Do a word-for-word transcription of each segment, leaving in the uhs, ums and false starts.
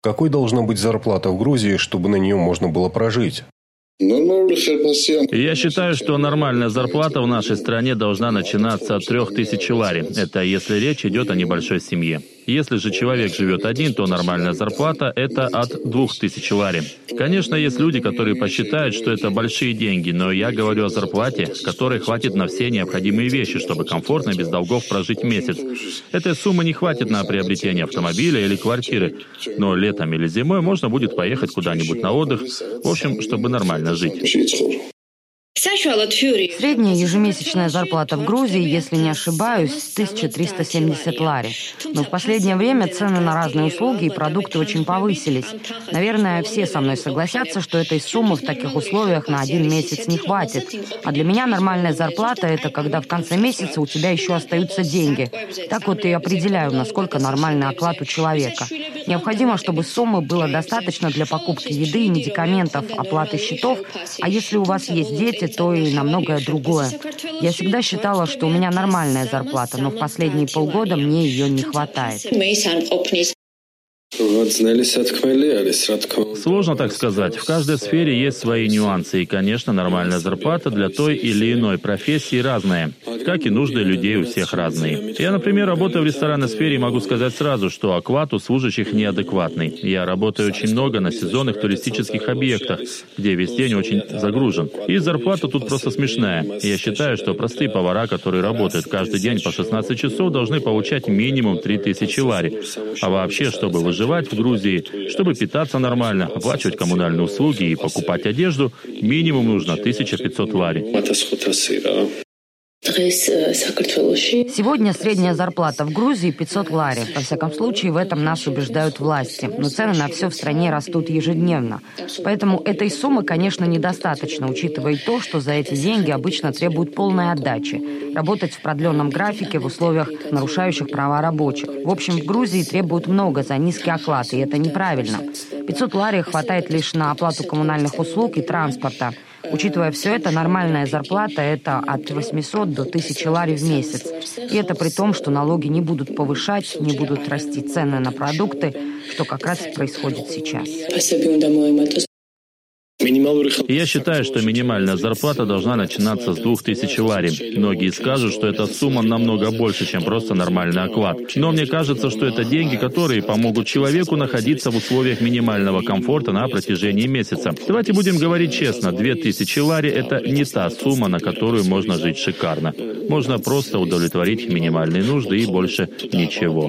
Какой должна быть зарплата в Грузии, чтобы на нее можно было прожить? Я считаю, что нормальная зарплата в нашей стране должна начинаться от трех тысяч лари. Это если речь идет о небольшой семье. Если же человек живет один, то нормальная зарплата – это от двух тысяч лари. Конечно, есть люди, которые посчитают, что это большие деньги, но я говорю о зарплате, которой хватит на все необходимые вещи, чтобы комфортно и без долгов прожить месяц. Этой суммы не хватит на приобретение автомобиля или квартиры, но летом или зимой можно будет поехать куда-нибудь на отдых, в общем, чтобы нормально жить. Средняя ежемесячная зарплата в Грузии, если не ошибаюсь, тысяча триста семьдесят лари. Но в последнее время цены на разные услуги и продукты очень повысились. Наверное, все со мной согласятся, что этой суммы в таких условиях на один месяц не хватит. А для меня нормальная зарплата – это когда в конце месяца у тебя еще остаются деньги. Так вот и определяю, насколько нормальный оклад у человека. Необходимо, чтобы суммы было достаточно для покупки еды, медикаментов, оплаты счетов, а если у вас есть дети, то и на многое другое. Я всегда считала, что у меня нормальная зарплата, но в последние полгода мне ее не хватает. Сложно так сказать. В каждой сфере есть свои нюансы. И, конечно, нормальная зарплата для той или иной профессии разная. Как и нужды людей у всех разные. Я, например, работаю в ресторанной сфере и могу сказать сразу, что оклад у служащих неадекватный. Я работаю очень много на сезонных туристических объектах, где весь день очень загружен. И зарплата тут просто смешная. Я считаю, что простые повара, которые работают каждый день по шестнадцать часов, должны получать минимум три тысячи лари. А вообще, чтобы выживать в Грузии, чтобы питаться нормально, оплачивать коммунальные услуги и покупать одежду, минимум нужно тысяча пятьсот лари. Сегодня средняя зарплата в Грузии пятьсот лари. Во всяком случае, в этом нас убеждают власти. Но цены на все в стране растут ежедневно. Поэтому этой суммы, конечно, недостаточно, учитывая то, что за эти деньги обычно требуют полной отдачи. Работать в продленном графике в условиях, нарушающих права рабочих. В общем, в Грузии требуют много за низкий оклад, и это неправильно. пятьсот лари хватает лишь на оплату коммунальных услуг и транспорта. Учитывая все это, нормальная зарплата – это от восьмисот до тысячи лари в месяц. И это при том, что налоги не будут повышать, не будут расти цены на продукты, что как раз происходит сейчас. Я считаю, что минимальная зарплата должна начинаться с двух тысяч лари. Многие скажут, что эта сумма намного больше, чем просто нормальный оклад. Но мне кажется, что это деньги, которые помогут человеку находиться в условиях минимального комфорта на протяжении месяца. Давайте будем говорить честно, две тысячи лари – это не та сумма, на которую можно жить шикарно. Можно просто удовлетворить минимальные нужды и больше ничего.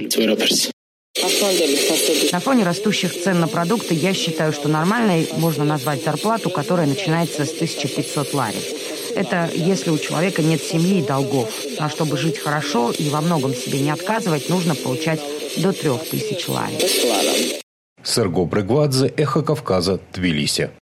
На фоне растущих цен на продукты я считаю, что нормальной можно назвать зарплату, которая начинается с тысячи пятисот лари. Это если у человека нет семьи и долгов. А чтобы жить хорошо и во многом себе не отказывать, нужно получать до трех тысяч лари. Серго Брегвадзе, Эхо Кавказа, Тбилиси.